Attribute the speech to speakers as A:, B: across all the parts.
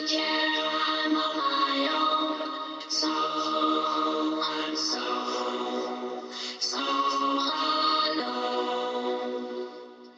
A: Yeah, I'm on my own. So I'm so alone.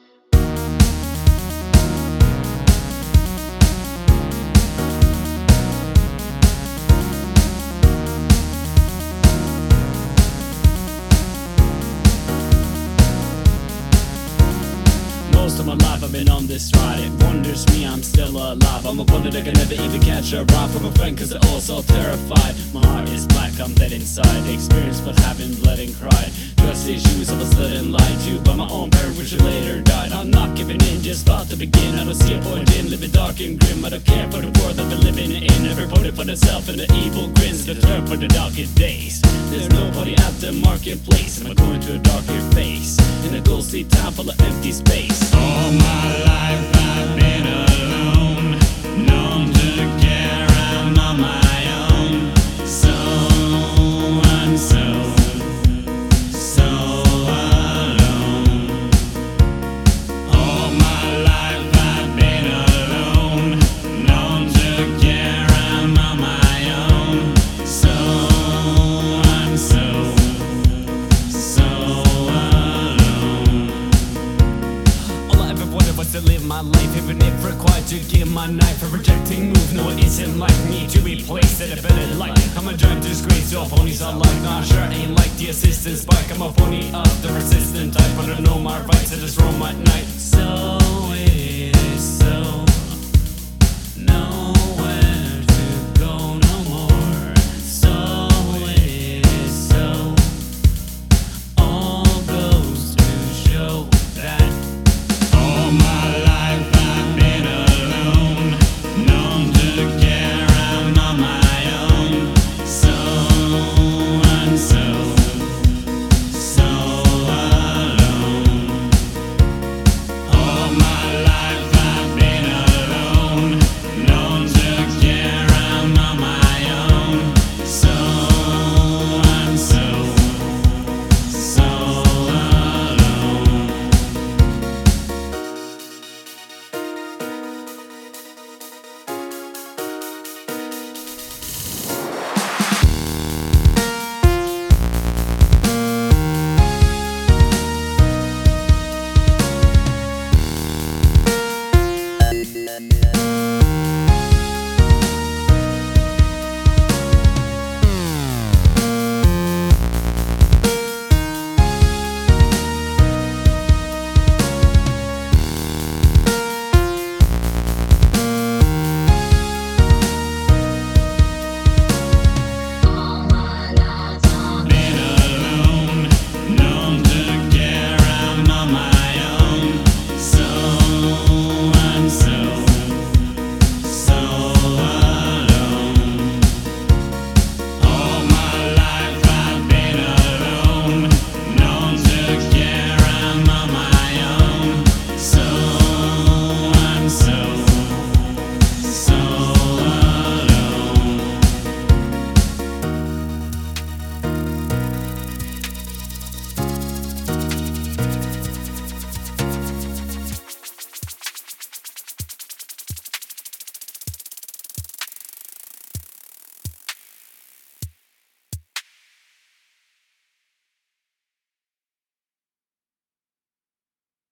B: Most of my life I've been on this ride. It wonders me I'm still alive. I'm a wonder that I can never even catch a ride from a friend, cause they're all so terrified. My heart is black, I'm dead inside. Experience but having bled and cried. Trust issues I was led and lied to by my own parent, which later died. I'm not giving in, just about to begin. I don't see a point in living dark and grim. I don't care for the world that we're living in. Everybody for themselves and the evil grins. The turn for the darkest days. There's nobody at the marketplace. Am I going to a darker face? In a ghostly town full of empty space.
C: All my life I've been alone, known to care I'm on my own. So I'm so alone. All my life I've been alone, known to care I'm on my own. So I'm so alone.
B: All I ever wanted was to live my life, even if required to give my knife. A rejecting move, no it isn't like me to be placed at a better light. I'm a giant disgrace to all ponies I like. Nah, sure ain't like the assistant spike. I'm a pony of the resistant type, but I know my rights, I just roam at night. So